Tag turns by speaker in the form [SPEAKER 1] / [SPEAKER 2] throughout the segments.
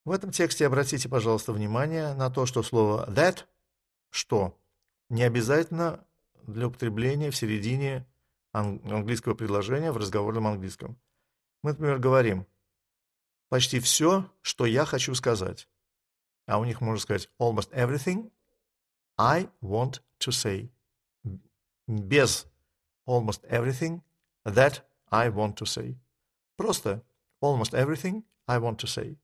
[SPEAKER 1] В этом тексте обратите, пожалуйста, внимание на то, что слово that, что, не обязательно для употребления в середине английского предложения в разговорном английском. Мы, например, говорим почти все, что я хочу сказать. А у них можно сказать almost everything I want to say. Без almost everything that I want to say. Просто almost everything I want to say.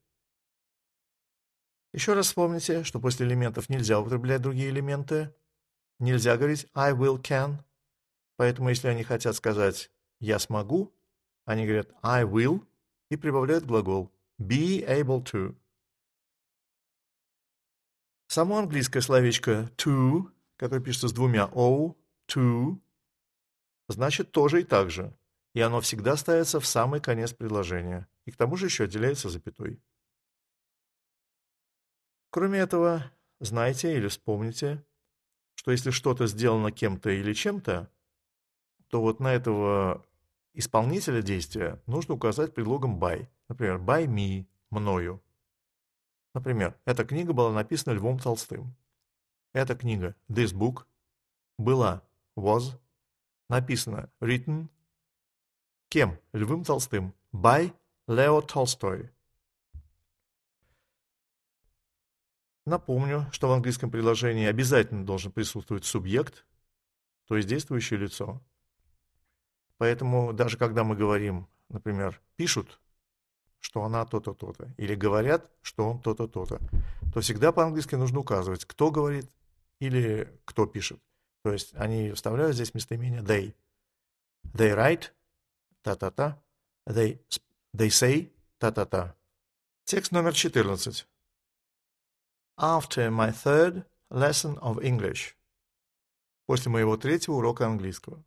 [SPEAKER 1] Еще раз вспомните, что после элементов нельзя употреблять другие элементы. Нельзя говорить I will, can. Поэтому, если они хотят сказать «я смогу», они говорят I will и прибавляют глагол be able to. Само английское словечко to, которое пишется с двумя o, to, значит тоже и так же. И оно всегда ставится в самый конец предложения. И к тому же еще отделяется запятой. Кроме этого, знайте или вспомните, что если что-то сделано кем-то или чем-то, то вот на этого исполнителя действия нужно указать предлогом by. Например, by me, мною. Например, эта книга была написана Львом Толстым. Эта книга, this book, была, was, написана, written, кем? Львом Толстым. By Leo Tolstoy. Напомню, что в английском предложении обязательно должен присутствовать субъект, то есть действующее лицо. Поэтому даже когда мы говорим, например, пишут, что она то-то, то-то, или говорят, что он то-то, то-то, то всегда по-английски нужно указывать, кто говорит или кто пишет. То есть они вставляют здесь местоимение they. They write, та-та-та, they say, та-та-та. Текст номер 14. After my third lesson of English. После моего третьего урока английского.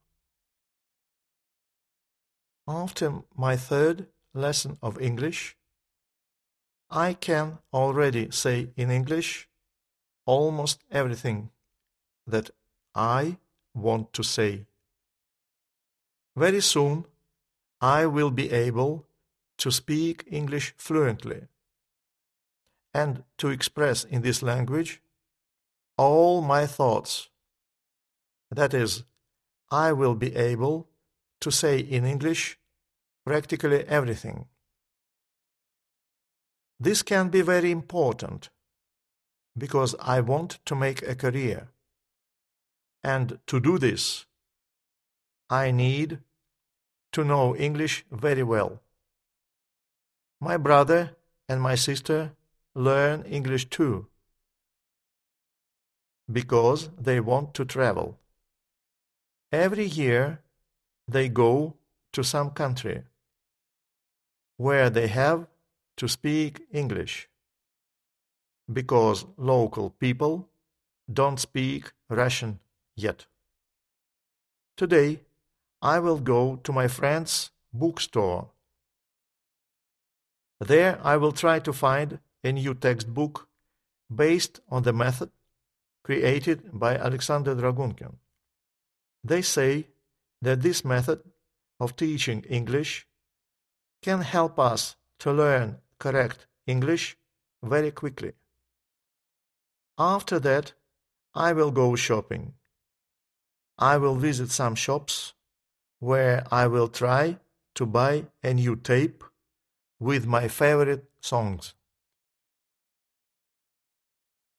[SPEAKER 1] After my third lesson of English, I can already say in English almost everything that I want to say. Very soon, I will be able to speak English fluently and to express in this language all my thoughts. That is, I will be able to say in English practically everything. This can be very important because I want to make a career. And to do this, I need to know English very well. My brother and my sister learn English too because they want to travel. Every year they go to some country where they have to speak English because local people don't speak Russian yet. Today I will go to my friend's bookstore. There I will try to find a new textbook based on the method created by Alexander Dragunkin. They say that this method of teaching English can help us to learn correct English very quickly. After that, I will go shopping. I will visit some shops where I will try to buy a new tape with my favorite songs.